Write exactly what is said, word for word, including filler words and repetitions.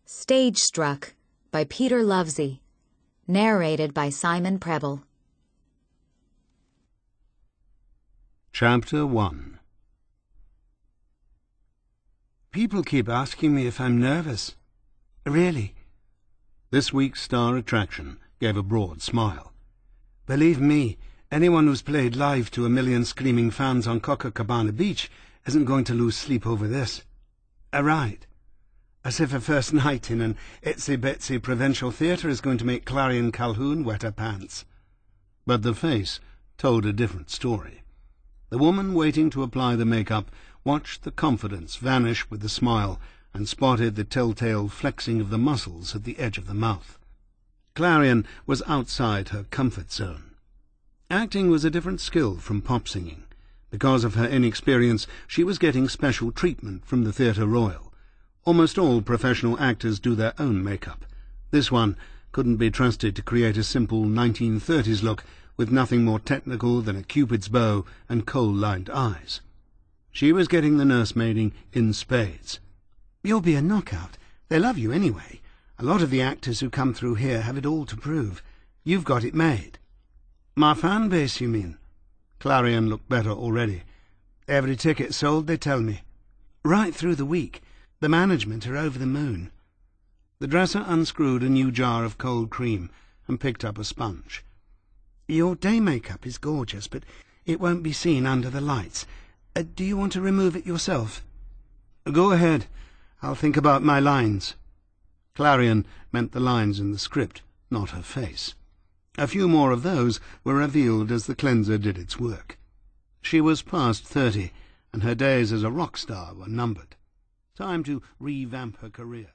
Stage Struck by Peter Lovesey. Narrated by Simon Preble. Chapter one. People keep asking me if I'm nervous. Really? This week's star attraction gave a broad smile. Believe me, anyone who's played live to a million screaming fans on Copacabana Beach isn't going to lose sleep over this. A ride. As if a first night in an itsy-bitsy provincial theatre is going to make Clarion Calhoun wet her pants. But the face told a different story. The woman waiting to apply the makeup watched the confidence vanish with the smile and spotted the telltale flexing of the muscles at the edge of the mouth. Clarion was outside her comfort zone. Acting was a different skill from pop singing. Because of her inexperience, she was getting special treatment from the Theatre Royal. Almost all professional actors do their own makeup. This one couldn't be trusted to create a simple nineteen thirties look with nothing more technical than a cupid's bow and coal-lined eyes. She was getting the nursemaiding in spades. You'll be a knockout. They love you anyway. A lot of the actors who come through here have it all to prove. You've got it made. My fan base, you mean? Clarion looked better already. Every ticket sold, they tell me. Right through the week. The management are over the moon. The dresser unscrewed a new jar of cold cream and picked up a sponge. Your day makeup is gorgeous, but it won't be seen under the lights. Uh, do you want to remove it yourself? Go ahead. I'll think about my lines. Clarion meant the lines in the script, not her face. A few more of those were revealed as the cleanser did its work. She was past thirty, and her days as a rock star were numbered. Time to revamp her career.